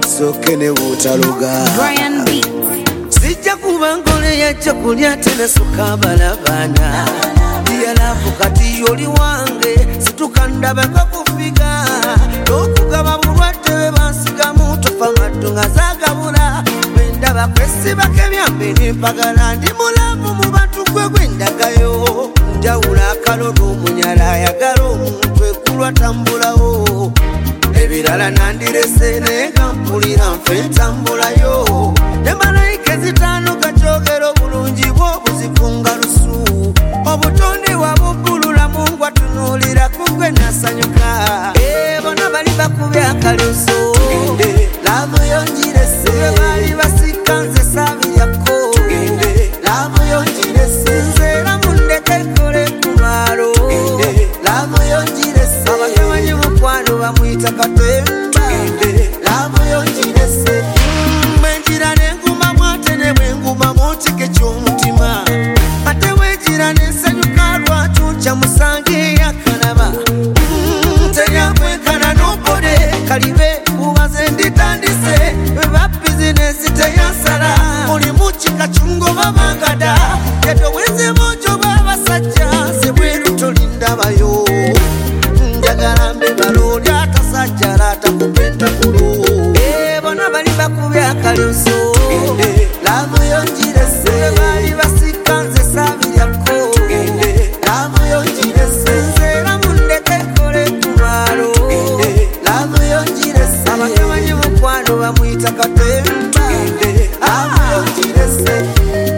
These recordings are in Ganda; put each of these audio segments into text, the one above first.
soke ne butaloga Brian Beat. Sijja kuba ngole ya chokulya tena suka balabana Dia lafu kati yoli wange situkandaba kakufiga Lokugaba bulwadde we bansiga mutofa matunga zagabula Wendaba kwesi bakebyambe nempagala ndi mulamu mu bantu gwe gwendagayo Njawula akalono omunyala ayagala omuntu ekulwa tambulawo Ebirala nandirese naye nga mpulira nfe ntambulayo Ne malayika ezitaano kakyogero bulungi bw'obuzikunga lusu Obutonde wabubbulula Mungu atunuulira kugwe nasanyuka Bonna bali bakubye akaluso Laavu yonjirese Bali basika nze saabiryako Laavu yonjirese Nze era mundeke kole kumalo Laavu yonjirese Abagamanyi mukwano bamuyita Katemba Laavu yonjirese Mwenjira nenguma mwate ne bwenguma muntike ky'omutima Ate wenjira nensanyuka lwatunkya musange yakanaba Teyakwekana nobode kalibe ubaze nditandise Weba bizinesi teyasala Oli mukika kyungo babangada Yeto wenze mojo babasajja Sebweru tolindabayo Njagala mbe baloli atasajjala atakupenda kulo Bonna bali bakubye akaluso Laavu yonjirese Bali basika nze saabiryako Laavu yonjirese Nze era mundeke kole kumalo Laavu yonjirese Abagamanyi mukwano bamuyita Katemba Laavu yonjirese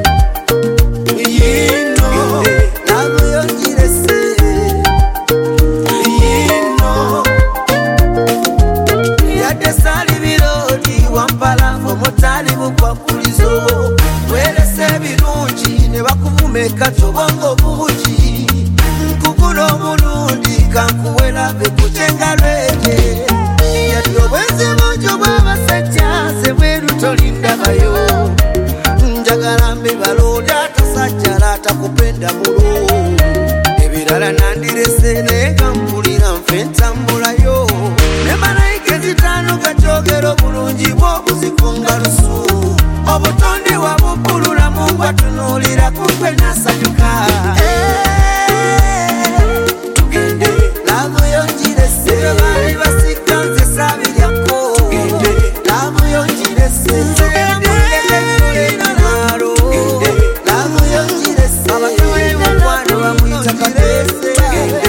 Yino Laavu yonjirese Yino Yadde sali birodi wampala omutali bukwakulizo Werese birungi ne bakuvumeka tobongo buugi Nkugula omulundi kankuwela bekutenga lwege Yadde obwenzi bungi bw'abasajja sebweru tolindabayo Njagala mbe baloli atasajjala atakupenda mulo Ebirala nandirese naye nga mpulira nfe ntambulayo Ne malayika ezitaano kakyogero bulungi bw'obuzikunga lusu Obutonde wabubbulula Mungu atunuulira kugwe nasanyuka Tugende Laavu yonjirese Bali basika nze saabiryako Laavu yonjirese Nze era mundeke kole kumalo Laavu yonjirese Abagamanyi mukwano bamuyita Katemba